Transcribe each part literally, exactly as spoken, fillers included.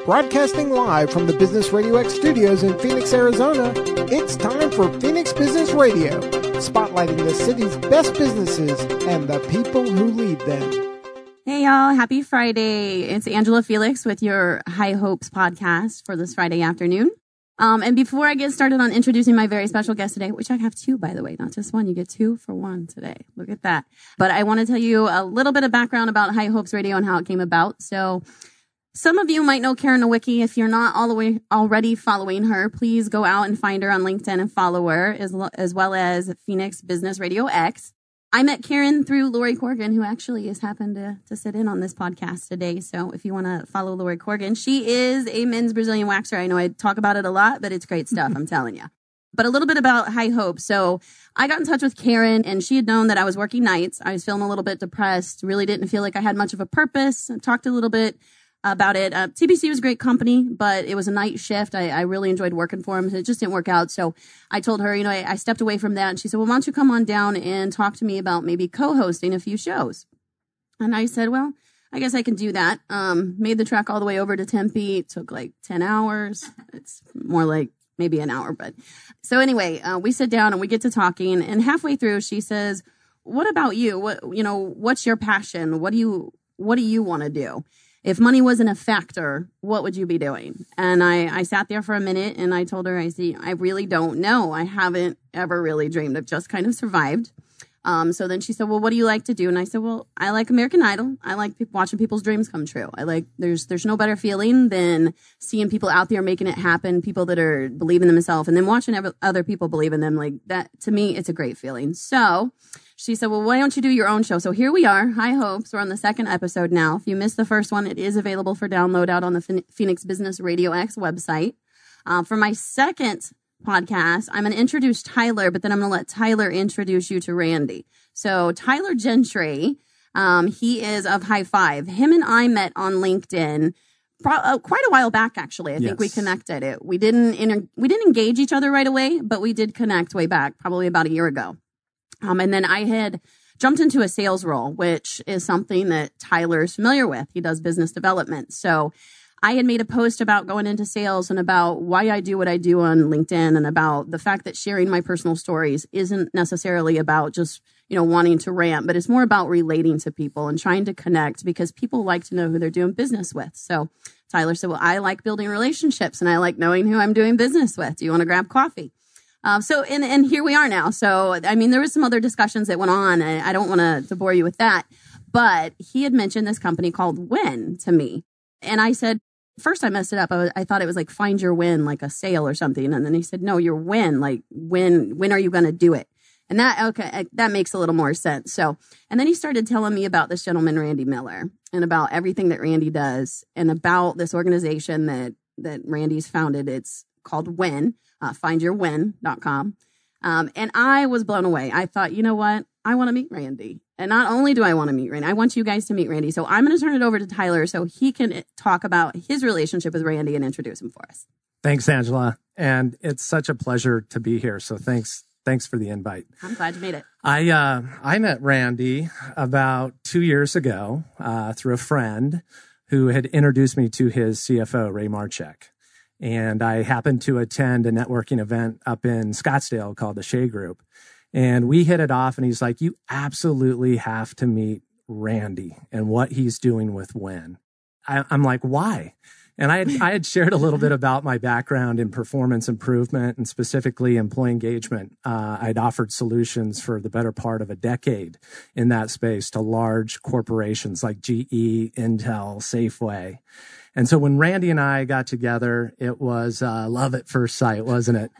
Broadcasting live from the Business Radio X studios in Phoenix, Arizona, it's time for Phoenix Business Radio, spotlighting the city's best businesses and the people who lead them. Hey, y'all. Happy Friday. It's Angela Felix with your High Hopes podcast for this Friday afternoon. Um, and before I get started on introducing my very special guest today, which I have two, by the way, not just one. You get two for one today. Look at that. But I want to tell you a little bit of background about High Hopes Radio and how it came about. So some of you might know Karen Nowicki. If you're not all the way already following her, please go out and find her on LinkedIn and follow her, as, lo- as well as Phoenix Business Radio X. I met Karen through Lori Corrigan, who actually has happened to, to sit in on this podcast today. So if you want to follow Lori Corrigan, she is a men's Brazilian waxer. I know I talk about it a lot, but it's great stuff, I'm telling you. But a little bit about High Hope. So I got in touch with Karen, and she had known that I was working nights. I was feeling a little bit depressed, really didn't feel like I had much of a purpose. I talked a little bit about it. Uh, T B C was a great company, but it was a night shift. I, I really enjoyed working for them. It just didn't work out. So I told her, you know, I, I stepped away from that. And she said, well, why don't you come on down and talk to me about maybe co-hosting a few shows? And I said, well, I guess I can do that. Um, made the trek all the way over to Tempe. It took like ten hours. It's more like maybe an hour. But so anyway, uh, we sit down and we get to talking. And halfway through, she says, what about you? What, you know, what's your passion? What do you, what do you want to do? If money wasn't a factor, what would you be doing? And I, I sat there for a minute and I told her, I see, I really don't know. I haven't ever really dreamed. I've just kind of survived. Um, so then she said, well, what do you like to do? And I said, well, I like American Idol. I like pe- watching people's dreams come true. I like, there's, there's no better feeling than seeing people out there making it happen, people that are believing in themselves, and then watching ev- other people believe in them. Like that, to me, it's a great feeling. So she said, well, why don't you do your own show? So here we are, High Hopes. We're on the second episode now. If you missed the first one, it is available for download out on the Phoenix Business Radio X website. Uh, for my second podcast, I'm going to introduce Tyler, but then I'm going to let Tyler introduce you to Randy. So Tyler Gentry, um, he is of High Five. Him and I met on LinkedIn pro- uh, quite a while back, actually. I yes. think we connected. It. We didn't inter- we didn't engage each other right away, but we did connect way back, probably about a year ago. Um, and then I had jumped into a sales role, which is something that Tyler is familiar with. He does business development. So I had made a post about going into sales and about why I do what I do on LinkedIn, and about the fact that sharing my personal stories isn't necessarily about just, you know, wanting to rant, but it's more about relating to people and trying to connect, because people like to know who they're doing business with. So Tyler said, well, I like building relationships and I like knowing who I'm doing business with. Do you want to grab coffee? Um, so, and, and here we are now. So, I mean, there was some other discussions that went on. I, I don't want to, to bore you with that, but he had mentioned this company called Win to me. And I said, first I messed it up. I, was, I thought it was like find your win, like a sale or something. And then he said, no, your win, like when, when are you going to do it? And that, okay, that makes a little more sense. So, and then he started telling me about this gentleman, Randy Miller, and about everything that Randy does, and about this organization that, that Randy's founded. It's called Win. Uh, find your win dot com. Um, and I was blown away. I thought, you know what? I want to meet Randy. And not only do I want to meet Randy, I want you guys to meet Randy. So I'm going to turn it over to Tyler so he can talk about his relationship with Randy and introduce him for us. Thanks, Angela. And it's such a pleasure to be here. So thanks. Thanks for the invite. I'm glad you made it. I, uh, I met Randy about two years ago, uh, through a friend who had introduced me to his C F O, Ray Marchek. And I happened to attend a networking event up in Scottsdale called the Shea Group. And we hit it off, and he's like, you absolutely have to meet Randy and what he's doing with Win. I, I'm like, why? And I had, I had shared a little bit about my background in performance improvement and specifically employee engagement. Uh, I'd offered solutions for the better part of a decade in that space to large corporations like G E, Intel, Safeway. And so when Randy and I got together, it was uh, love at first sight, wasn't it?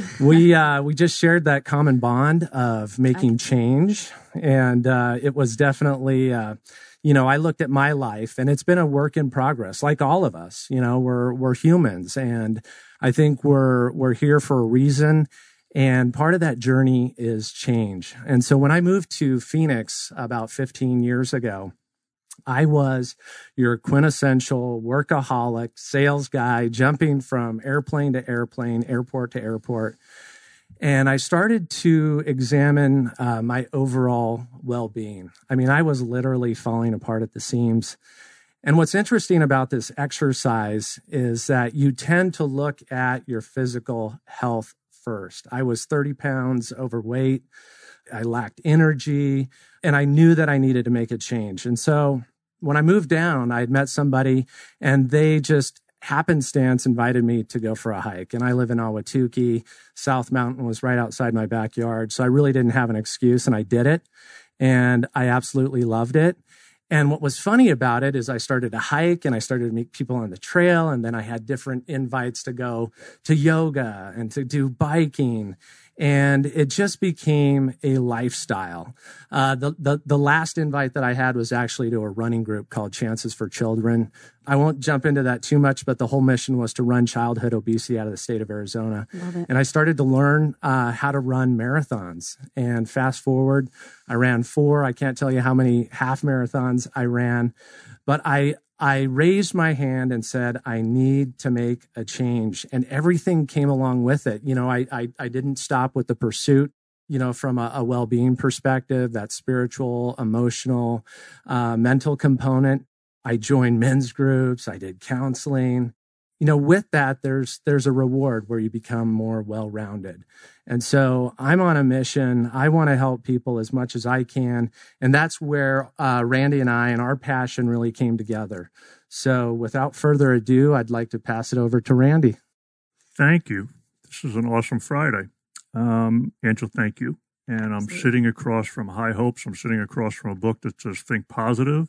we uh, we just shared that common bond of making change. And uh, it was definitely, uh, you know, I looked at my life, and it's been a work in progress, like all of us. You know, we're we're humans, and I think we're we're here for a reason. And part of that journey is change. And so when I moved to Phoenix about fifteen years ago, I was your quintessential workaholic sales guy, jumping from airplane to airplane, airport to airport. And I started to examine uh, my overall well-being. I mean, I was literally falling apart at the seams. And what's interesting about this exercise is that you tend to look at your physical health first. I was thirty pounds overweight. I lacked energy, and I knew that I needed to make a change. And so when I moved down, I had met somebody, and they just happenstance invited me to go for a hike. And I live in Ahwatukee. South Mountain was right outside my backyard. So I really didn't have an excuse, and I did it. And I absolutely loved it. And what was funny about it is I started to hike and I started to meet people on the trail. And then I had different invites to go to yoga and to do biking. And it just became a lifestyle. Uh, the, the, the last invite that I had was actually to a running group called Chances for Children. I won't jump into that too much, but the whole mission was to run childhood obesity out of the state of Arizona. Love it. And I started to learn uh, how to run marathons. And fast forward, I ran four. I can't tell you how many half marathons I ran, but I I raised my hand and said, I need to make a change. And everything came along with it. You know, I I, I didn't stop with the pursuit, you know, from a, a well-being perspective, that spiritual, emotional, uh, mental component. I joined men's groups. I did counseling. You know, with that, there's there's a reward where you become more well-rounded. And so I'm on a mission. I want to help people as much as I can. And that's where uh, Randy and I and our passion really came together. So without further ado, I'd like to pass it over to Randy. Thank you. This is an awesome Friday. Um, Angel, thank you. And I'm sitting across from High Hopes. I'm sitting across from a book that says Think Positive.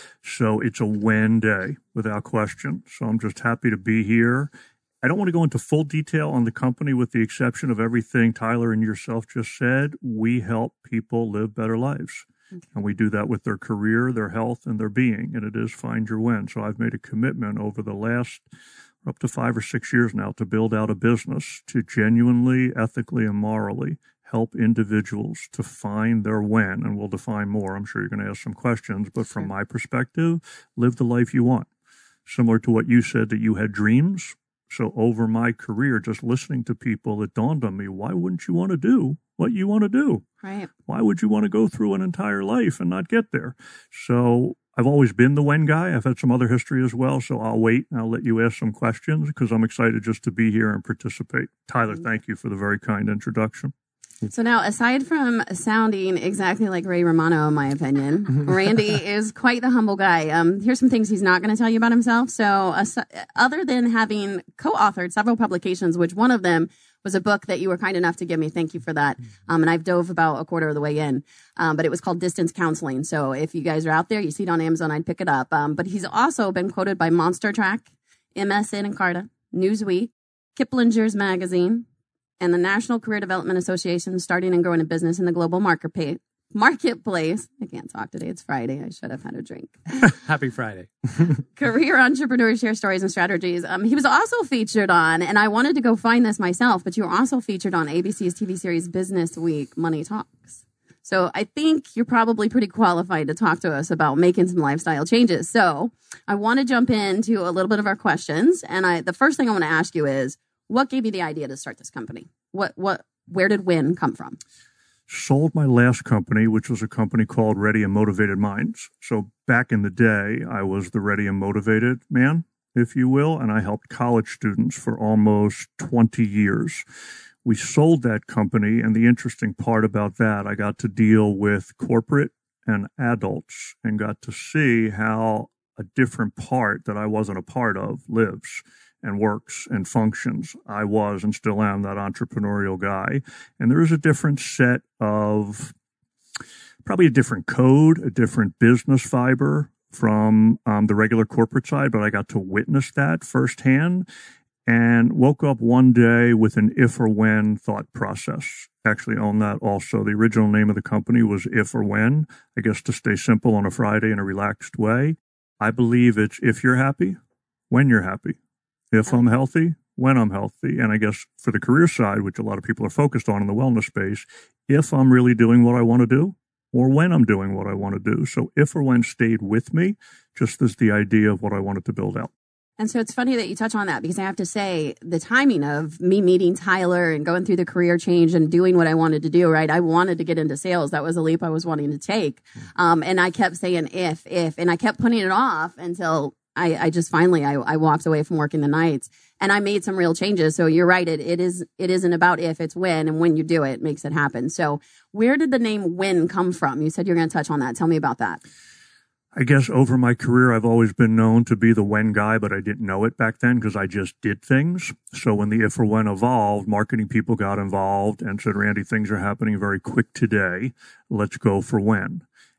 So it's a win day without question. So I'm just happy to be here. I don't want to go into full detail on the company with the exception of everything Tyler and yourself just said. We help people live better lives. Okay. And we do that with their career, their health, and their being. And it is Find Your Win. So I've made a commitment over the last up to five or six years now to build out a business to genuinely, ethically, and morally help individuals to find their win. And we'll define more. I'm sure you're going to ask some questions. But from my perspective, live the life you want. Similar to what you said, that you had dreams. So over my career, just listening to people, it dawned on me, why wouldn't you want to do what you want to do? Right. Why would you want to go through an entire life and not get there? So I've always been the when guy. I've had some other history as well. So I'll wait and I'll let you ask some questions because I'm excited just to be here and participate. Tyler, thank you for the very kind introduction. So now, aside from sounding exactly like Ray Romano, in my opinion, Randy is quite the humble guy. Um, here's some things he's not going to tell you about himself. So uh, other than having co-authored several publications, which one of them was a book that you were kind enough to give me. Thank you for that. Um, and I've dove about a quarter of the way in. Um, but it was called Distance Counseling. So if you guys are out there, you see it on Amazon, I'd pick it up. Um, but he's also been quoted by Monster Track, M S N Encarta, Newsweek, Kiplinger's Magazine, and the National Career Development Association, Starting and Growing a Business in the Global Marketplace. Marketplace. I can't talk today. It's Friday. I should have had a drink. Happy Friday. Career Entrepreneurs Share Stories and Strategies. Um, he was also featured on, and I wanted to go find this myself, but you were also featured on A B C's T V series Business Week, Money Talks. So I think you're probably pretty qualified to talk to us about making some lifestyle changes. So I want to jump into a little bit of our questions. And I, the first thing I want to ask you is, what gave you the idea to start this company? What, what, where did Win come from? Sold my last company, which was a company called Ready and Motivated Minds. So back in the day, I was the ready and motivated man, if you will, and I helped college students for almost twenty years. We sold that company, and the interesting part about that, I got to deal with corporate and adults and got to see how a different part that I wasn't a part of lives and works and functions. I was and still am that entrepreneurial guy. And there is a different set of, probably a different code, a different business fiber from um, the regular corporate side, but I got to witness that firsthand and woke up one day with an if or when thought process. Actually own that also. The original name of the company was If or When, I guess to stay simple on a Friday in a relaxed way. I believe it's if you're happy, when you're happy. If I'm healthy, when I'm healthy. And I guess for the career side, which a lot of people are focused on in the wellness space, if I'm really doing what I want to do or when I'm doing what I want to do. So if or when stayed with me, just as the idea of what I wanted to build out. And so it's funny that you touch on that, because I have to say the timing of me meeting Tyler and going through the career change and doing what I wanted to do, right? I wanted to get into sales. That was a leap I was wanting to take. Um, and I kept saying if, if, and I kept putting it off until I, I just finally, I, I walked away from working the nights, and I made some real changes. So you're right. It, it is, it isn't about if, it's when, and when you do it, it makes it happen. So where did the name When come from? You said you're going to touch on that. Tell me about that. I guess over my career, I've always been known to be the when guy, but I didn't know it back then because I just did things. So when the if or when evolved, marketing people got involved and said, Randy, things are happening very quick today. Let's go for when.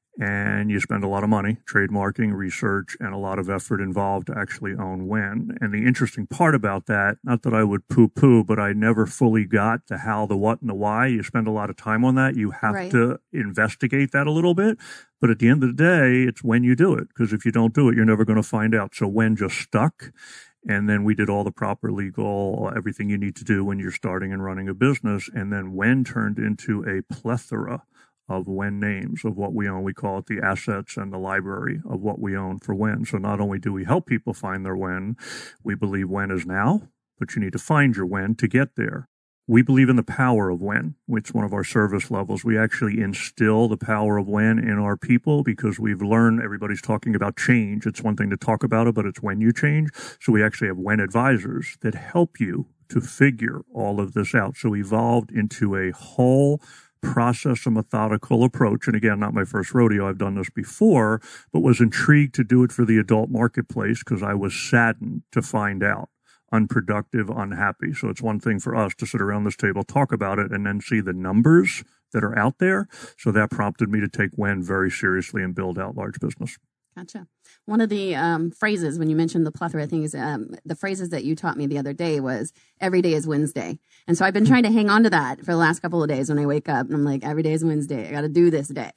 And you spend a lot of money, trademarking, research, and a lot of effort involved to actually own when. And the interesting part about that, not that I would poo-poo, but I never fully got the how, the what, and the why. You spend a lot of time on that. You have Right. to investigate that a little bit. But at the end of the day, it's when you do it. Because if you don't do it, you're never going to find out. So when just stuck. And then we did all the proper legal, everything you need to do when you're starting and running a business. And then when turned into a plethora of when names of what we own. We call it the assets and the library of what we own for when. So not only do we help people find their when, we believe when is now, but you need to find your when to get there. We believe in the power of when. It's one of our service levels. We actually instill the power of when in our people because we've learned everybody's talking about change. It's one thing to talk about it, but it's when you change. So we actually have when advisors that help you to figure all of this out. So evolved into a whole process, a methodical approach. And again, not my first rodeo. I've done this before, but was intrigued to do it for the adult marketplace because I was saddened to find out unproductive, unhappy. So it's one thing for us to sit around this table, talk about it, and then see the numbers that are out there. So that prompted me to take when very seriously and build out large business. Gotcha. One of the um, phrases when you mentioned the plethora of things, um, the phrases that you taught me the other day was every day is Wednesday. And so I've been trying to hang on to that for the last couple of days when I wake up and I'm like, every day is Wednesday. I got to do this day.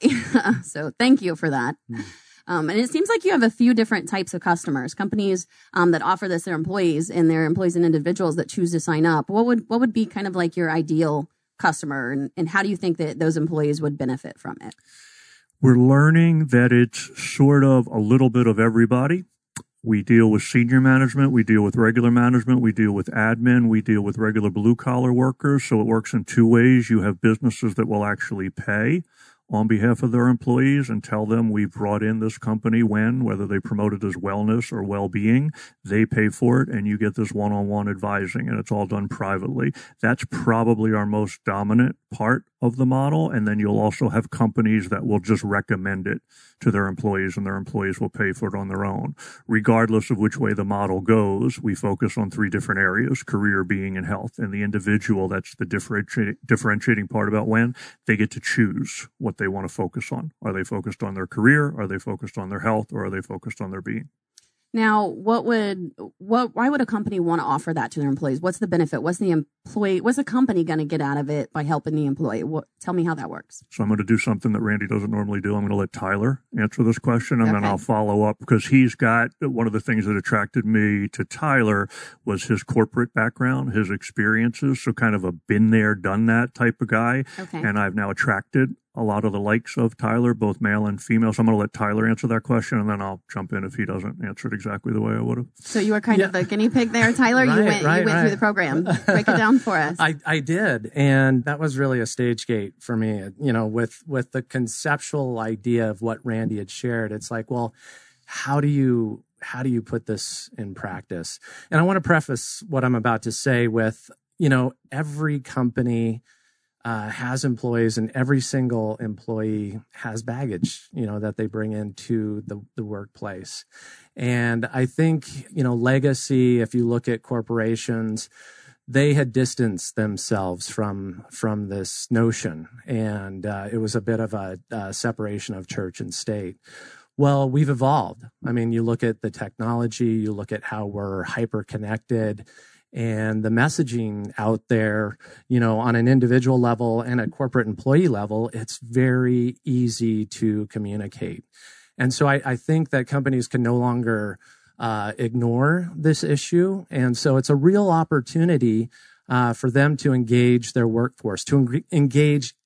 So thank you for that. Mm. Um, and it seems like you have a few different types of customers, companies um, that offer this to their employees and their employees and individuals that choose to sign up. What would, what would be kind of like your ideal customer, and, and how do you think that those employees would benefit from it? We're learning that it's sort of a little bit of everybody. We deal with senior management. We deal with regular management. We deal with admin. We deal with regular blue-collar workers. So it works in two ways. You have businesses that will actually pay on behalf of their employees and tell them we've brought in this company when, whether they promote it as wellness or well-being, they pay for it and you get this one-on-one advising, and it's all done privately. That's probably our most dominant part of the model. And then you'll also have companies that will just recommend it to their employees and their employees will pay for it on their own. Regardless of which way the model goes, we focus on three different areas: career, being, and health. And the individual, that's the differentiating, differentiating part about when, they get to choose what they want to focus on. Are they focused on their career? Are they focused on their health? Or are they focused on their being? Now, what would, what, why would a company want to offer that to their employees? What's the benefit? What's the employee, what's the company going to get out of it by helping the employee? What, tell me how that works. So I'm going to do something that Randy doesn't normally do. I'm going to let Tyler answer this question, and Okay. then I'll follow up because he's got, one of the things that attracted me to Tyler was his corporate background, his experiences. So kind of a been there, done that type of guy. Okay. And I've now attracted a lot of the likes of Tyler, both male and female. So I'm going to let Tyler answer that question, and then I'll jump in if he doesn't answer it exactly the way I would have. So you were kind Yeah. of the guinea pig there, Tyler. Right, you went, right, you went right. through the program. Break it down for us. I, I did. And that was really a stage gate for me, you know, with, with the conceptual idea of what Randy had shared. It's like, well, how do you, how do you put this in practice? And I want to preface what I'm about to say with, you know, every company uh, has employees, and every single employee has baggage, you know, that they bring into the, the workplace. And I think, you know, legacy, if you look at corporations, they had distanced themselves from from this notion, and uh, it was a bit of a, a separation of church and state. Well, we've evolved. I mean, you look at the technology, you look at how we're hyper connected, and the messaging out there, you know, on an individual level and a corporate employee level, it's very easy to communicate. And so I, I think that companies can no longer uh, ignore this issue. And so it's a real opportunity uh, for them to engage their workforce, to en- engage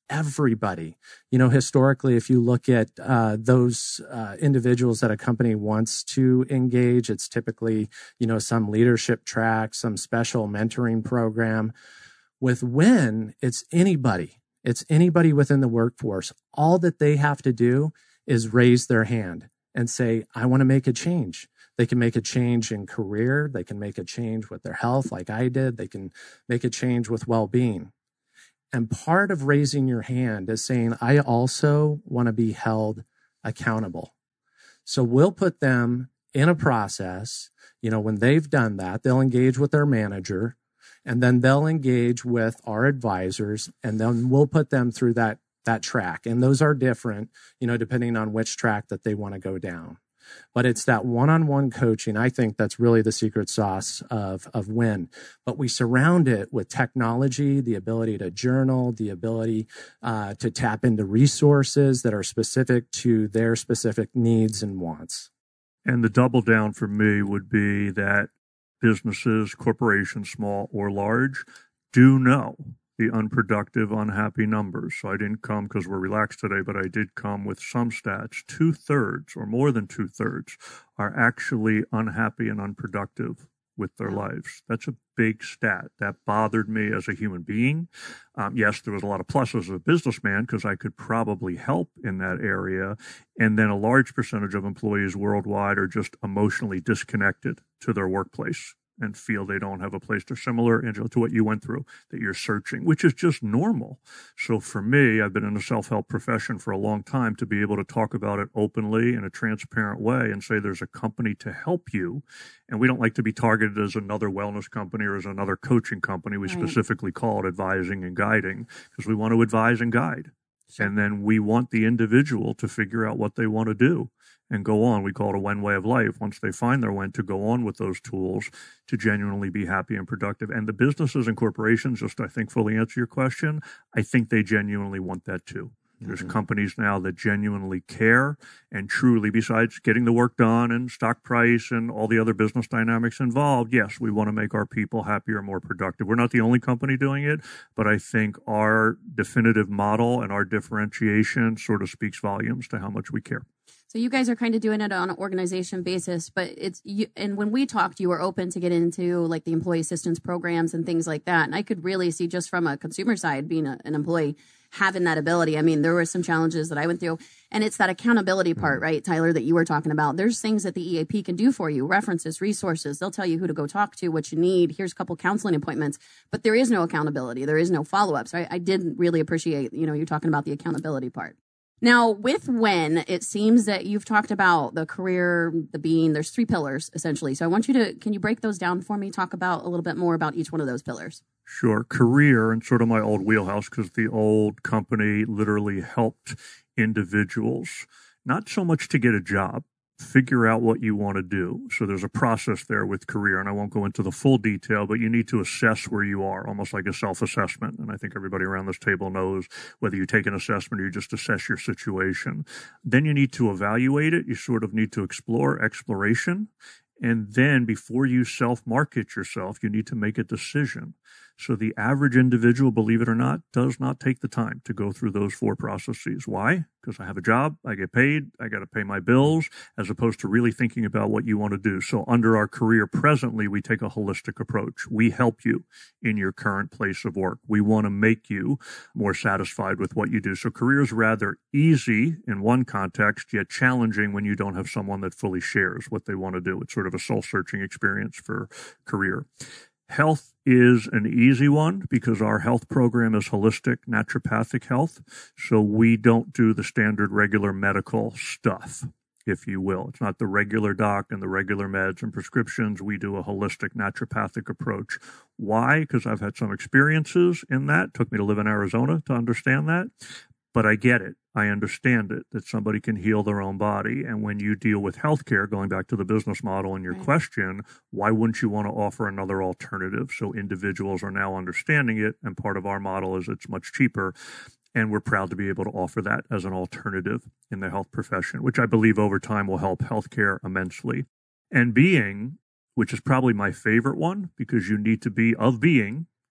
everybody. You know, historically, if you look at uh, those uh, individuals that a company wants to engage, it's typically, you know, some leadership track, some special mentoring program. With Win, it's anybody. It's anybody within the workforce. All that they have to do is raise their hand and say, I want to make a change. They can make a change in career. They can make a change with their health like I did. They can make a change with well-being. And part of raising your hand is saying, I also want to be held accountable. So we'll put them in a process. You know, when they've done that, they'll engage with their manager, and then they'll engage with our advisors, and then we'll put them through that, that track. And those are different, you know, depending on which track that they want to go down. But it's that one-on-one coaching, I think that's really the secret sauce of, of Win. But we surround it with technology, the ability to journal, the ability uh, to tap into resources that are specific to their specific needs and wants. And the double down for me would be that businesses, corporations, small or large, do know the unproductive, unhappy numbers. So I didn't come because we're relaxed today, but I did come with some stats. Two-thirds or more than two-thirds are actually unhappy and unproductive with their lives. That's a big stat. That bothered me as a human being. Um, yes, there was a lot of pluses as a businessman because I could probably help in that area. And then a large percentage of employees worldwide are just emotionally disconnected to their workplace and feel they don't have a place. They're similar, Angela, to what you went through, that you're searching, which is just normal. So for me, I've been in the self-help profession for a long time to be able to talk about it openly in a transparent way and say there's a company to help you. And we don't like to be targeted as another wellness company or as another coaching company. We right. specifically call it advising and guiding because we want to advise and guide. Sure. And then we want the individual to figure out what they want to do and go on. We call it a Win way of life. Once they find their Win, to go on with those tools to genuinely be happy and productive. And the businesses and corporations, just I think fully answer your question, I think they genuinely want that too. There's mm-hmm. companies now that genuinely care and truly, besides getting the work done and stock price and all the other business dynamics involved, yes, we want to make our people happier and more productive. We're not the only company doing it, but I think our definitive model and our differentiation sort of speaks volumes to how much we care. So you guys are kind of doing it on an organization basis, but it's you, and when we talked, you were open to get into like the employee assistance programs and things like that. And I could really see just from a consumer side, being a, an employee, having that ability. I mean, there were some challenges that I went through, and it's that accountability part, right, Tyler, that you were talking about. There's things that the E A P can do for you, references, resources. They'll tell you who to go talk to, what you need. Here's a couple counseling appointments, but there is no accountability. There is no follow-ups, right? I did really appreciate, you know, you talking about the accountability part. Now, with Win, it seems that you've talked about the career, the being, there's three pillars, essentially. So I want you to, can you break those down for me? Talk about a little bit more about each one of those pillars. Sure. Career, and sort of my old wheelhouse, because the old company literally helped individuals, not so much to get a job, figure out what you want to do. So there's a process there with career, and I won't go into the full detail, but you need to assess where you are, almost like a self-assessment. And I think everybody around this table knows whether you take an assessment or you just assess your situation. Then you need to evaluate it. You sort of need to explore exploration. And then before you self-market yourself, you need to make a decision. So the average individual, believe it or not, does not take the time to go through those four processes. Why? Because I have a job, I get paid, I got to pay my bills, as opposed to really thinking about what you want to do. So under our career presently, we take a holistic approach. We help you in your current place of work. We want to make you more satisfied with what you do. So career is rather easy in one context, yet challenging when you don't have someone that fully shares what they want to do. It's sort of a soul-searching experience for career. Health is an easy one because our health program is holistic naturopathic health. So we don't do the standard regular medical stuff, if you will. It's not the regular doc and the regular meds and prescriptions. We do a holistic naturopathic approach. Why? Because I've had some experiences in that. It took me to live in Arizona to understand that. But I get it. I understand it, that somebody can heal their own body. And when you deal with healthcare, going back to the business model and your right. question, why wouldn't you want to offer another alternative? So individuals are now understanding it. And part of our model is it's much cheaper. And we're proud to be able to offer that as an alternative in the health profession, which I believe over time will help healthcare immensely. And being, which is probably my favorite one, because you need to be of being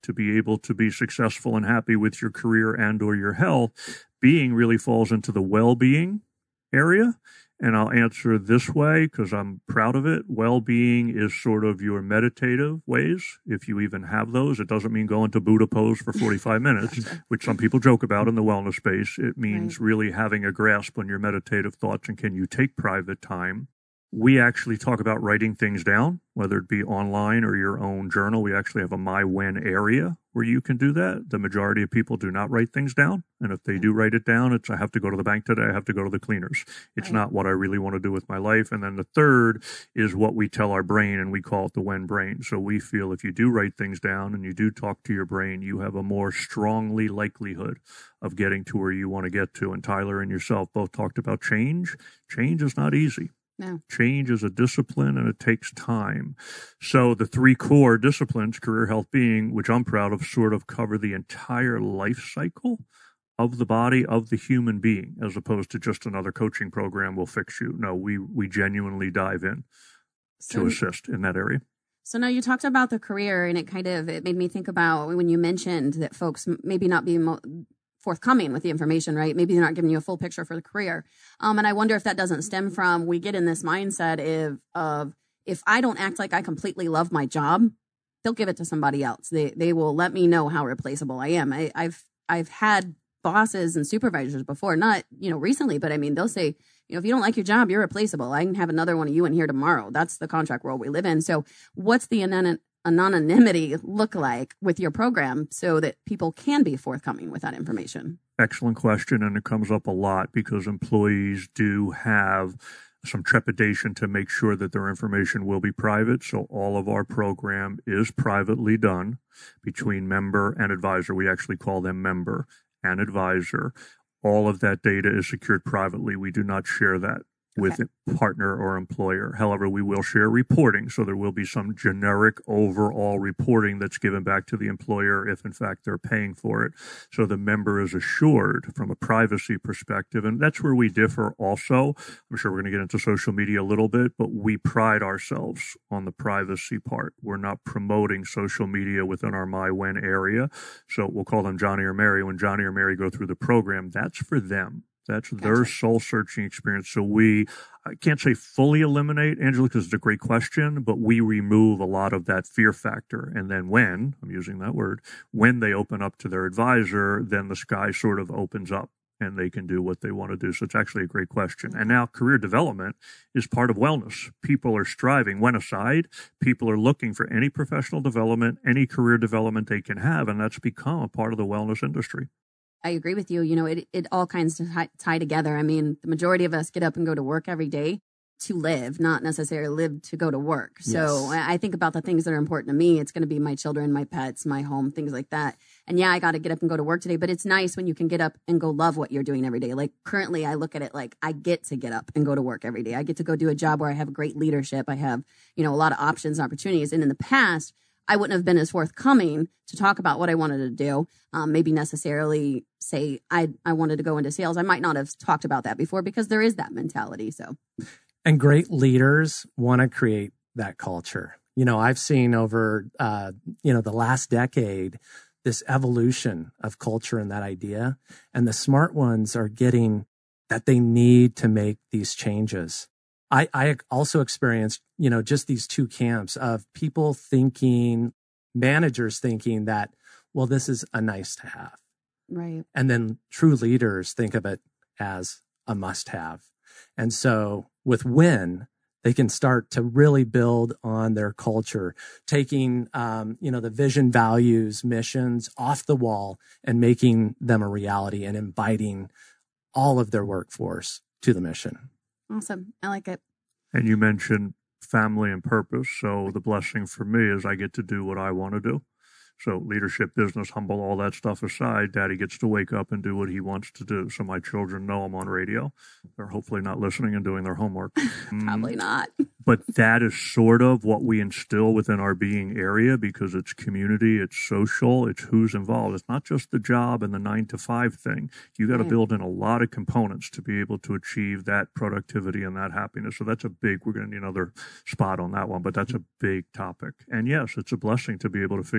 to be able to be successful and happy with your career and or your health. Being really falls into the well-being area. And I'll answer this way because I'm proud of it. Well-being is sort of your meditative ways, if you even have those. It doesn't mean going to Buddha pose for forty-five minutes, which some people joke about in the wellness space. It means right. really having a grasp on your meditative thoughts and can you take private time. We actually talk about writing things down, whether it be online or your own journal. We actually have a My When area where you can do that. The majority of people do not write things down. And if they do write it down, it's I have to go to the bank today. I have to go to the cleaners. It's right. not what I really want to do with my life. And then the third is what we tell our brain, and we call it the when brain. So we feel if you do write things down and you do talk to your brain, you have a more strongly likelihood of getting to where you want to get to. And Tyler and yourself both talked about change. Change is not easy. No. Change is a discipline and it takes time. So the three core disciplines, career, health, being, which I'm proud of, sort of cover the entire life cycle of the body, of the human being, as opposed to just another coaching program will fix you. No, we, we genuinely dive in so, to assist in that area. So now you talked about the career, and it kind of, it made me think about when you mentioned that folks maybe not be mo- forthcoming with the information, right? Maybe they're not giving you a full picture for the career. Um, and I wonder if that doesn't stem from, we get in this mindset of, of if I don't act like I completely love my job, they'll give it to somebody else. They they will let me know how replaceable I am. I, I've I've had bosses and supervisors before, not, you know, recently, but I mean, they'll say, you know, if you don't like your job, you're replaceable. I can have another one of you in here tomorrow. That's the contract world we live in. So what's the anon- anonymity look like with your program so that people can be forthcoming with that information? Excellent question. And it comes up a lot because employees do have some trepidation to make sure that their information will be private. So all of our program is privately done between member and advisor. We actually call them member and advisor. All of that data is secured privately. We do not share that with okay. a partner or employer. However, we will share reporting. So there will be some generic overall reporting that's given back to the employer if, in fact, they're paying for it. So the member is assured from a privacy perspective. And that's where we differ also. I'm sure we're going to get into social media a little bit, but we pride ourselves on the privacy part. We're not promoting social media within our My When area. So we'll call them Johnny or Mary. When Johnny or Mary go through the program, that's for them. That's gotcha. Their soul-searching experience. So we, I can't say fully eliminate, Angela, because it's a great question, but we remove a lot of that fear factor. And then when, I'm using that word, when they open up to their advisor, then the sky sort of opens up and they can do what they want to do. So it's actually a great question. Mm-hmm. And now career development is part of wellness. People are striving. When aside, people are looking for any professional development, any career development they can have, and that's become a part of the wellness industry. I agree with you. You know, it, it all kinds of tie, tie together. I mean, the majority of us get up and go to work every day to live, not necessarily live to go to work. So yes. I think about the things that are important to me. It's going to be my children, my pets, my home, things like that. And yeah, I got to get up and go to work today, but it's nice when you can get up and go love what you're doing every day. Like currently I look at it like I get to get up and go to work every day. I get to go do a job where I have great leadership. I have, you know, a lot of options and opportunities. And in the past, I wouldn't have been as forthcoming to talk about what I wanted to do. Um, maybe necessarily say I I wanted to go into sales. I might not have talked about that before because there is that mentality. So, and great leaders want to create that culture. You know, I've seen over uh, you know the last decade this evolution of culture and that idea, and the smart ones are getting that they need to make these changes. I, I also experienced, you know, just these two camps of people thinking, managers thinking that, well, this is a nice to have. Right. And then true leaders think of it as a must have. And so with When, they can start to really build on their culture, taking, um, you know, the vision, values, missions off the wall and making them a reality and inviting all of their workforce to the mission. Awesome. I like it. And you mentioned family and purpose. So the blessing for me is I get to do what I want to do. So leadership, business, humble, all that stuff aside, Daddy gets to wake up and do what he wants to do. So my children know I'm on radio. They're hopefully not listening and doing their homework. Probably not. But that is sort of what we instill within our being area because it's community, it's social, it's who's involved. It's not just the job and the nine to five thing. You got to right. build in a lot of components to be able to achieve that productivity and that happiness. So that's a big, we're going to need another spot on that one, but that's a big topic. And yes, it's a blessing to be able to figure out what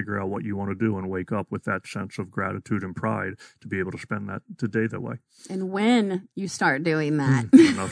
what you want to do and wake up with that sense of gratitude and pride to be able to spend that today that way. And when you start doing that,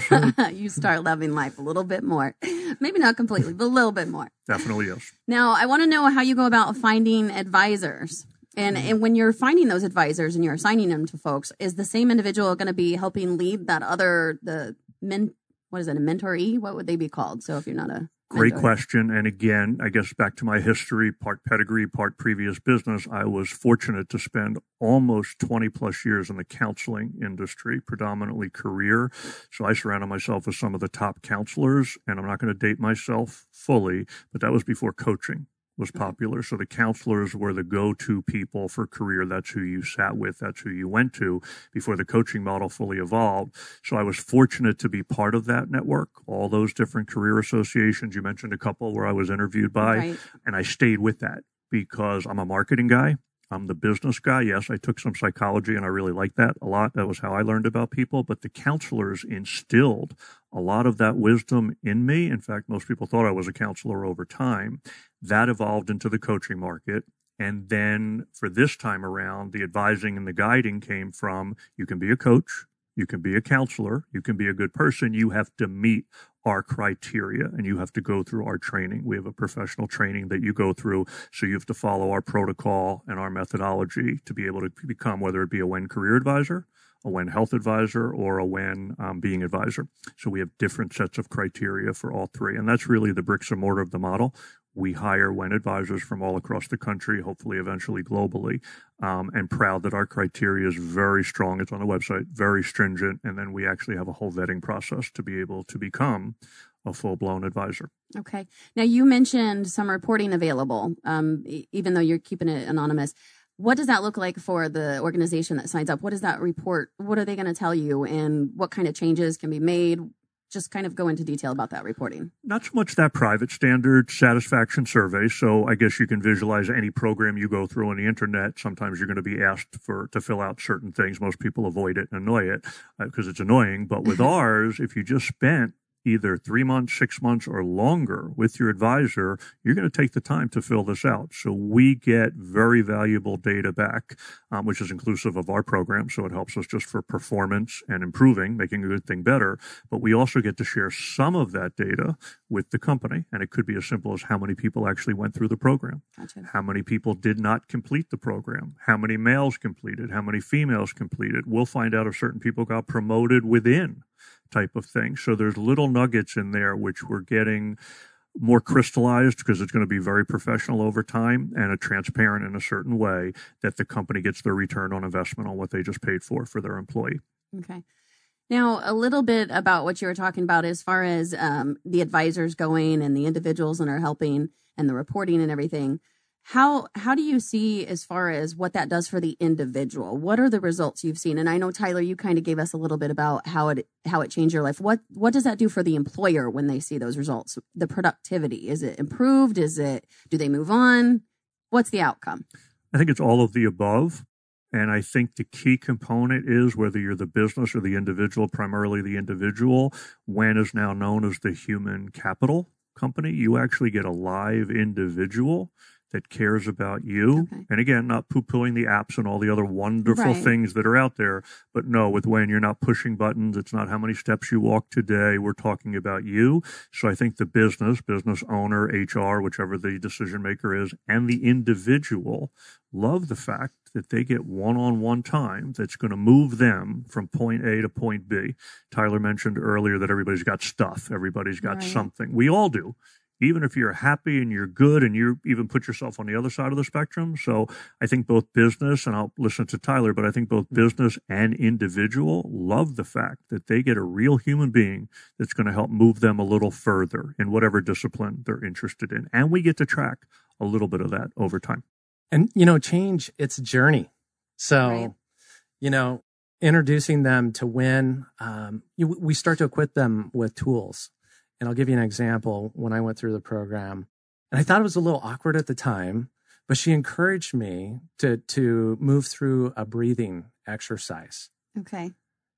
you start loving life a little bit more. Maybe not completely, but a little bit more. Definitely, yes. Now, I want to know how you go about finding advisors. And, and when you're finding those advisors and you're assigning them to folks, is the same individual going to be helping lead that other, the men, what is it, a mentoree? What would they be called? So if you're not a Great mentor. question. And again, I guess back to my history, part pedigree, part previous business, I was fortunate to spend almost twenty plus years in the counseling industry, predominantly career. So I surrounded myself with some of the top counselors, and I'm not going to date myself fully, but that was before coaching was popular. So the counselors were the go-to people for career. That's who you sat with. That's who you went to before the coaching model fully evolved. So I was fortunate to be part of that network, all those different career associations. You mentioned a couple where I was interviewed by, Right. and I stayed with that because I'm a marketing guy. I'm the business guy. Yes, I took some psychology and I really liked that a lot. That was how I learned about people. But the counselors instilled a lot of that wisdom in me. In fact, most people thought I was a counselor over time. That evolved into the coaching market. And then for this time around, the advising and the guiding came from you can be a coach, you can be a counselor, you can be a good person. You have to meet our criteria and you have to go through our training. We have a professional training that you go through. So you have to follow our protocol and our methodology to be able to become, whether it be a W E N career advisor, a W E N health advisor, or a W E N um, being advisor. So we have different sets of criteria for all three. And that's really the bricks and mortar of the model. We hire W E N advisors from all across the country, hopefully eventually globally, um, and proud that our criteria is very strong. It's on the website, very stringent. And then we actually have a whole vetting process to be able to become a full-blown advisor. Okay. Now, you mentioned some reporting available, um, e- even though you're keeping it anonymous. What does that look like for the organization that signs up? What does that report? What are they going to tell you? And what kind of changes can be made? Just kind of go into detail about that reporting. Not so much that private standard satisfaction survey. So I guess you can visualize any program you go through on the internet. Sometimes you're going to be asked for to fill out certain things. Most people avoid it and annoy it because uh, it's annoying. But with ours, if you just spent either three months, six months, or longer with your advisor, you're going to take the time to fill this out. So we get very valuable data back, um, which is inclusive of our program. So it helps us just for performance and improving, making a good thing better. But we also get to share some of that data with the company. And it could be as simple as how many people actually went through the program, Gotcha. how many people did not complete the program, how many males completed, how many females completed. We'll find out if certain people got promoted within type of thing. So there's little nuggets in there which we're getting more crystallized because it's going to be very professional over time and a transparent in a certain way that the company gets their return on investment on what they just paid for for their employee. Okay. Now, a little bit about what you were talking about as far as um, the advisors going and the individuals that are helping and the reporting and everything. How how do you see as far as what that does for the individual? What are the results you've seen? And I know, Tyler, you kind of gave us a little bit about how it how it changed your life. What what does that do for the employer when they see those results? The productivity, is it improved? Is it, do they move on? What's the outcome? I think it's all of the above. And I think the key component is whether you're the business or the individual, primarily the individual, W E N is now known as the human capital company. You actually get a live individual that cares about you. Okay. And again, not poo-pooing the apps and all the other wonderful Right. things that are out there. But no, with W E N, you're not pushing buttons. It's not how many steps you walk today. We're talking about you. So I think the business, business owner, H R, whichever the decision maker is, and the individual love the fact that they get one-on-one time that's going to move them from point A to point B. Tyler mentioned earlier that everybody's got stuff. Everybody's got Right. something. We all do. Even if you're happy and you're good and you even put yourself on the other side of the spectrum. So I think both business, and I'll listen to Tyler, but I think both business and individual love the fact that they get a real human being that's going to help move them a little further in whatever discipline they're interested in. And we get to track a little bit of that over time. And, you know, change, it's a journey. So, Right. you know, introducing them to W E N, um, you, we start to equip them with tools. And I'll give you an example when I went through the program. And I thought it was a little awkward at the time, but she encouraged me to, to move through a breathing exercise. Okay.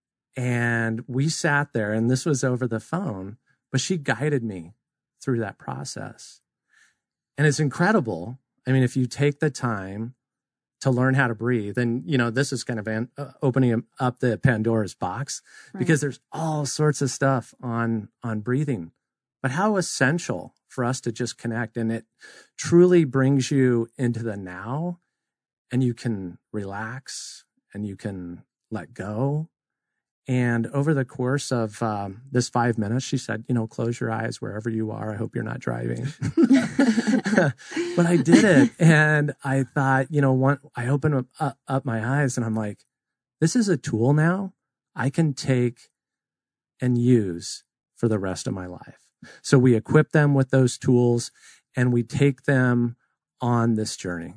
And we sat there, and this was over the phone, but she guided me through that process. And it's incredible I mean, if you take the time to learn how to breathe, and, you know, this is kind of an, uh, opening up the Pandora's box, right? Because there's all sorts of stuff on, on breathing, but how essential for us to just connect. And it truly brings you into the now, and you can relax and you can let go. And over the course of um, this five minutes, she said, you know, close your eyes wherever you are. I hope you're not driving. But I did it. And I thought, you know, one, I opened up, uh, up my eyes and I'm like, this is a tool now I can take and use for the rest of my life. So we equip them with those tools and we take them on this journey.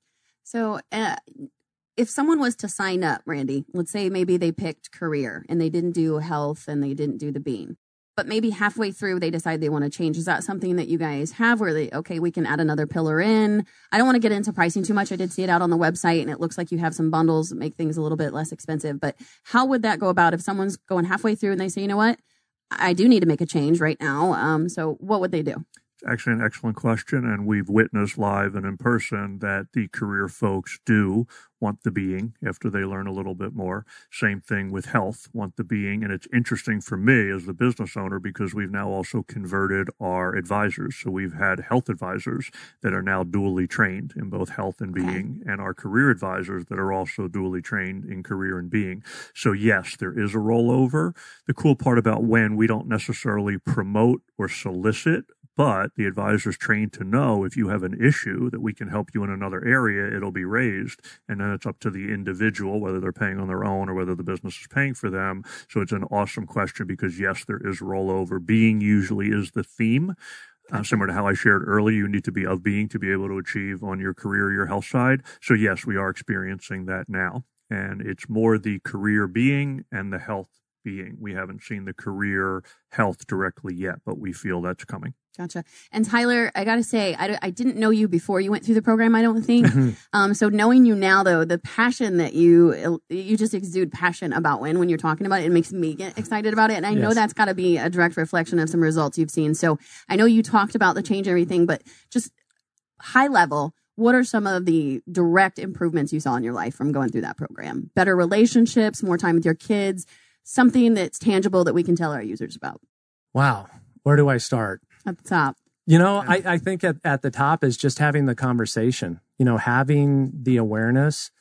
So, uh, if someone was to sign up, Randy, let's say maybe they picked career and they didn't do health and they didn't do the bean, but maybe halfway through they decide they want to change. Is that something that you guys have where they, okay, we can add another pillar in? I don't want to get into pricing too much. I did see it out on the website and it looks like you have some bundles that make things a little bit less expensive, but how would that go about if someone's going halfway through and they say, you know what, I do need to make a change right now. Um, so what would they do? Actually, an excellent question, and we've witnessed live and in person that the career folks do want the being after they learn a little bit more. Same thing with health, want the being. And it's interesting for me as the business owner because we've now also converted our advisors. So we've had health advisors that are now dually trained in both health and being, okay. and our career advisors that are also dually trained in career and being. So yes, there is a rollover. The cool part about when we don't necessarily promote or solicit, but the advisor's trained to know if you have an issue that we can help you in another area, it'll be raised. And then it's up to the individual, whether they're paying on their own or whether the business is paying for them. So it's an awesome question because, yes, there is rollover. Being usually is the theme. Uh, similar to how I shared earlier, you need to be of being to be able to achieve on your career, your health side. So, yes, we are experiencing that now. And it's more the career being and the health being. We haven't seen the career health directly yet, but we feel that's coming. Gotcha. And Tyler, I got to say, I, I didn't know you before you went through the program, I don't think. um, so knowing you now, though, the passion that you, you just exude passion about when, when you're talking about it, it makes me get excited about it. And I yes. know that's got to be a direct reflection of some results you've seen. So I know you talked about the change and everything, but just high level, what are some of the direct improvements you saw in your life from going through that program? Better relationships, more time with your kids, something that's tangible that we can tell our users about. Wow. Where do I start? At the top. You know, I, I think at, at the top is just having the conversation, you know, having the awareness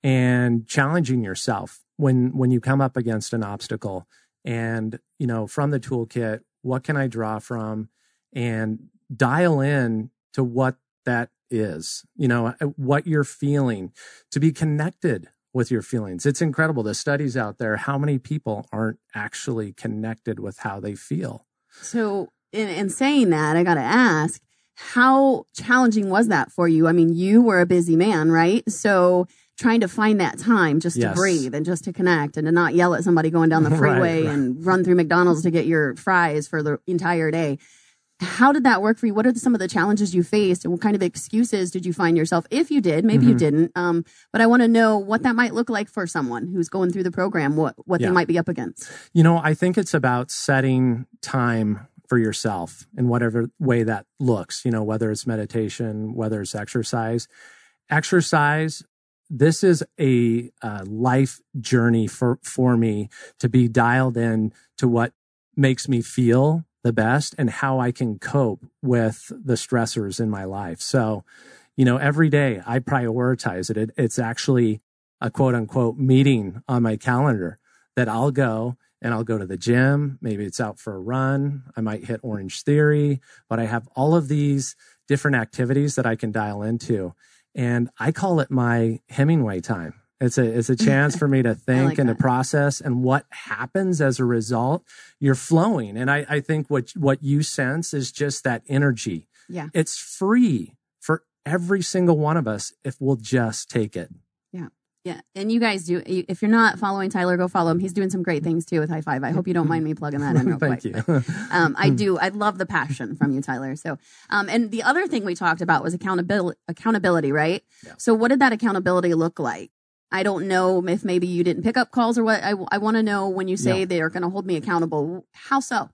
and challenging yourself when, when you come up against an obstacle and, you know, from the toolkit, what can I draw from and dial in to what that is, you know, what you're feeling, to be connected with your feelings. It's incredible. The studies out there, how many people aren't actually connected with how they feel. So in, in saying that, I got to ask, how challenging was that for you? I mean, you were a busy man, right? So trying to find that time just yes. to breathe and just to connect and to not yell at somebody going down the freeway right, right. and run through McDonald's to get your fries for the entire day. How did that work for you? What are some of the challenges you faced and what kind of excuses did you find yourself? If you did, maybe mm-hmm. you didn't. Um, but I want to know what that might look like for someone who's going through the program, what, what yeah. they might be up against. You know, I think it's about setting time for yourself in whatever way that looks, you know, whether it's meditation, whether it's exercise. Exercise, this is a, a life journey for, for me to be dialed in to what makes me feel the best and how I can cope with the stressors in my life. So, you know, every day I prioritize it. it. It's actually a quote unquote meeting on my calendar that I'll go and I'll go to the gym. Maybe it's out for a run. I might hit Orange Theory, but I have all of these different activities that I can dial into. And I call it my Hemingway time. It's a, it's a chance for me to think like and that. to process, and what happens as a result, you're flowing. And I, I think what, what you sense is just that energy. Yeah. It's free for every single one of us if we'll just take it. Yeah. Yeah. And you guys do, if you're not following Tyler, go follow him. He's doing some great things too with High Five. I hope you don't mind me plugging that in real Thank quick. you. But, um, I do. I love the passion from you, Tyler. So, um, and the other thing we talked about was accountability, accountability, right? Yeah. So what did that accountability look like? I don't know if maybe you didn't pick up calls or what. I, I want to know when you say yeah. they are going to hold me accountable. How so?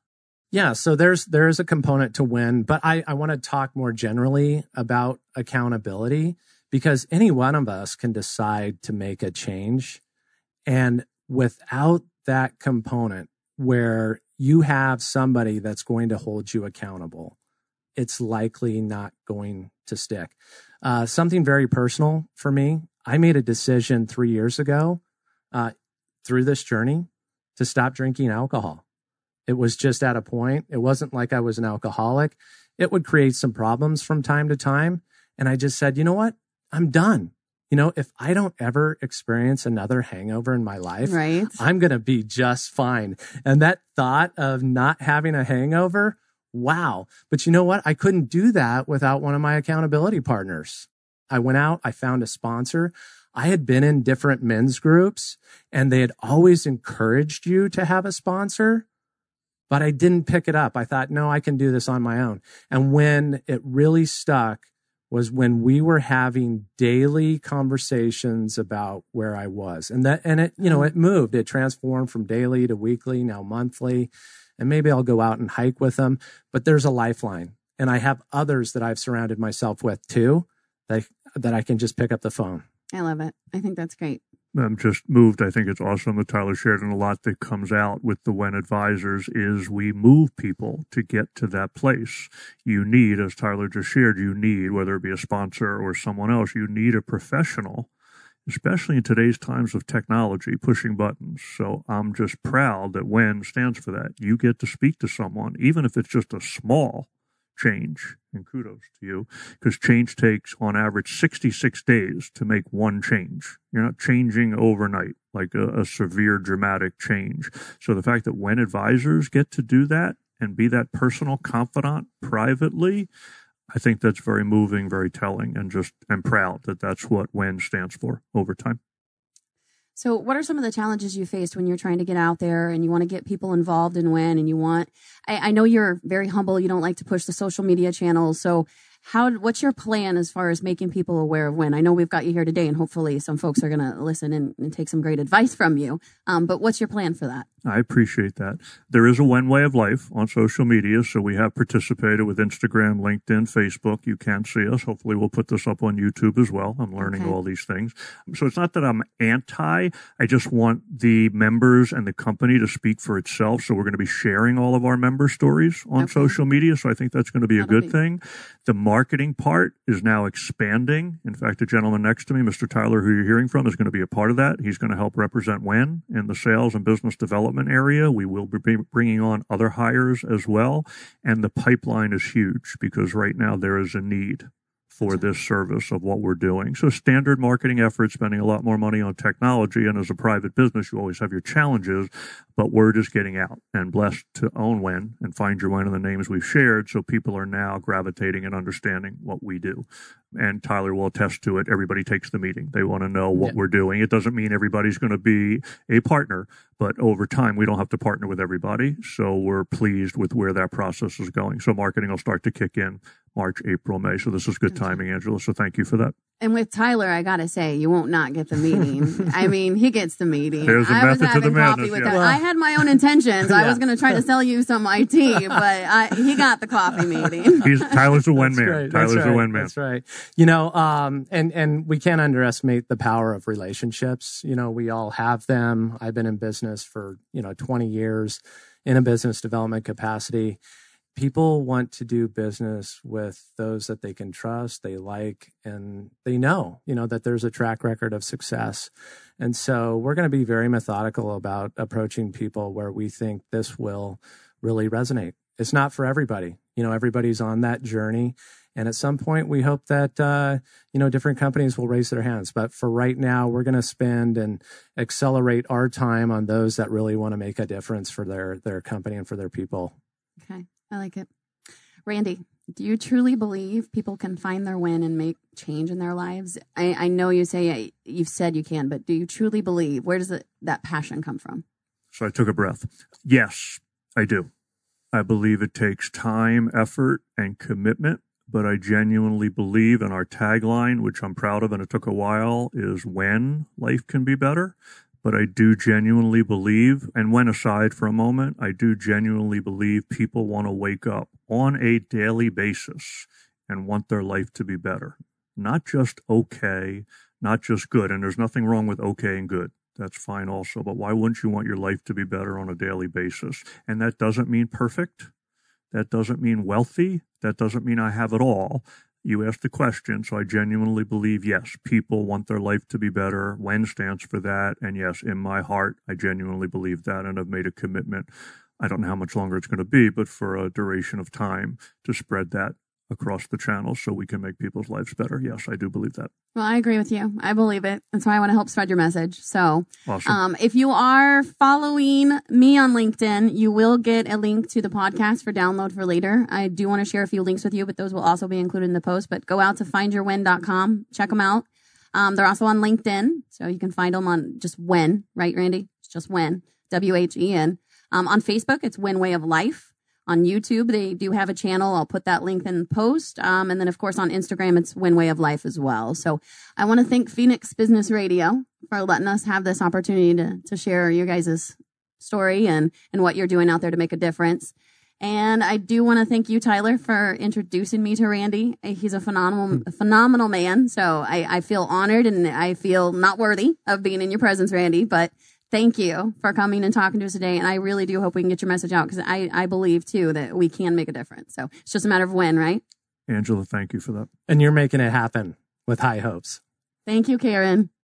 Yeah, so there's there is a component to win, but I, I want to talk more generally about accountability because any one of us can decide to make a change. And without that component where you have somebody that's going to hold you accountable, it's likely not going to stick. Uh, something very personal for me, I made a decision three years ago uh, through this journey to stop drinking alcohol. It was just at a point. It wasn't like I was an alcoholic. It would create some problems from time to time. And I just said, you know what? I'm done. You know, if I don't ever experience another hangover in my life, right, I'm going to be just fine. And that thought of not having a hangover, wow. But you know what? I couldn't do that without one of my accountability partners. I went out, I found a sponsor. I had been in different men's groups and they had always encouraged you to have a sponsor. But I didn't pick it up. I thought, no, I can do this on my own. And when it really stuck was when we were having daily conversations about where I was. And that, and it, you know, it moved. It transformed from daily to weekly, now monthly. And maybe I'll go out and hike with them. But there's a lifeline. And I have others that I've surrounded myself with too, that, that I can just pick up the phone. I love it. I think that's great. I'm just moved. I think it's awesome that Tyler shared, and a lot that comes out with the When Advisors is we move people to get to that place. You need, as Tyler just shared, you need, whether it be a sponsor or someone else, you need a professional, especially in today's times of technology, pushing buttons. So I'm just proud that When stands for that. You get to speak to someone, even if it's just a small change, and kudos to you, because change takes on average sixty-six days to make one change. You're not changing overnight like a, a severe dramatic change. So the fact that When Advisors get to do that and be that personal confidant privately, I think that's very moving, very telling, and just I'm proud that that's what When stands for over time. So what are some of the challenges you faced when you're trying to get out there and you want to get people involved in When, and you want, I, I know you're very humble. You don't like to push the social media channels. So how, what's your plan as far as making people aware of When? I know we've got you here today and hopefully some folks are going to listen and, and take some great advice from you. Um, but what's your plan for that? I appreciate that. There is a When way of life on social media. So we have participated with Instagram, LinkedIn, Facebook. You can see us. Hopefully we'll put this up on YouTube as well. I'm learning okay. all these things. So it's not that I'm anti. I just want the members and the company to speak for itself. So we're going to be sharing all of our member stories on okay. social media. So I think that's going to be That'll a good be. thing. The marketing part is now expanding. In fact, the gentleman next to me, Mister Tyler, who you're hearing from, is going to be a part of that. He's going to help represent When in the sales and business development area. We will be bringing on other hires as well. And the pipeline is huge because right now there is a need for this service of what we're doing. So standard marketing efforts, spending a lot more money on technology. And as a private business, you always have your challenges, but word is getting out, and blessed to own When and find your When in the names we've shared. So people are now gravitating and understanding what we do. And Tyler will attest to it. Everybody takes the meeting. They want to know what yeah. we're doing. It doesn't mean everybody's going to be a partner, but over time, we don't have to partner with everybody. So we're pleased with where that process is going. So marketing will start to kick in March, April, May. So this is good timing, Angela. So thank you for that. And with Tyler, I got to say, you won't not get the meeting. I mean, he gets the meeting. There's a I method was having to the coffee madness, with yeah. him. I had my own intentions. yeah. I was going to try to sell you some I T, but I, he got the coffee meeting. He's, Tyler's a When man. Right. Tyler's right. a When man. That's right. You know, um, and, and we can't underestimate the power of relationships. You know, we all have them. I've been in business for, you know, twenty years in a business development capacity. People want to do business with those that they can trust, they like, and they know, you know, that there's a track record of success. And so we're going to be very methodical about approaching people where we think this will really resonate. It's not for everybody. You know, everybody's on that journey. And at some point, we hope that, uh, you know, different companies will raise their hands. But for right now, we're going to spend and accelerate our time on those that really want to make a difference for their, their company and for their people. Okay. I like it. Randy, do you truly believe people can find their When and make change in their lives? I, I know you say you've said you can, but do you truly believe? Where does it, that passion come from? So I took a breath. Yes, I do. I believe it takes time, effort, and commitment, but I genuinely believe in our tagline, which I'm proud of, and it took a while, is when life can be better. but I do genuinely believe, and when aside for a moment, I do genuinely believe people want to wake up on a daily basis and want their life to be better. Not just okay, not just good. And there's nothing wrong with okay and good. That's fine also. But why wouldn't you want your life to be better on a daily basis? And that doesn't mean perfect. That doesn't mean wealthy. That doesn't mean I have it all. You asked the question, so I genuinely believe, yes, people want their life to be better. WEN stands for that. And yes, in my heart, I genuinely believe that and have made a commitment. I don't know how much longer it's going to be, but for a duration of time to spread that across the channels so we can make people's lives better. Yes, I do believe that. Well, I agree with you. I believe it. That's why I want to help spread your message. So awesome. um, if you are following me on LinkedIn, you will get a link to the podcast for download for later. I do want to share a few links with you, but those will also be included in the post. But go out to find your wen dot com. Check them out. Um, they're also on LinkedIn, so you can find them on just WEN, right, Randy? It's just WEN, W H E N. Um, on Facebook, it's WEN Way of Life. On YouTube, they do have a channel. I'll put that link in the post. Um, and then, of course, on Instagram, it's WEN Way of Life as well. So I want to thank Phoenix Business Radio for letting us have this opportunity to, to share your guys' story and, and what you're doing out there to make a difference. And I do want to thank you, Tyler, for introducing me to Randy. He's a phenomenal, phenomenal man. So I, I feel honored and I feel not worthy of being in your presence, Randy, but thank you for coming and talking to us today. And I really do hope we can get your message out because I, I believe, too, that we can make a difference. So it's just a matter of when, right? Angela, thank you for that. And you're making it happen with high hopes. Thank you, Karen.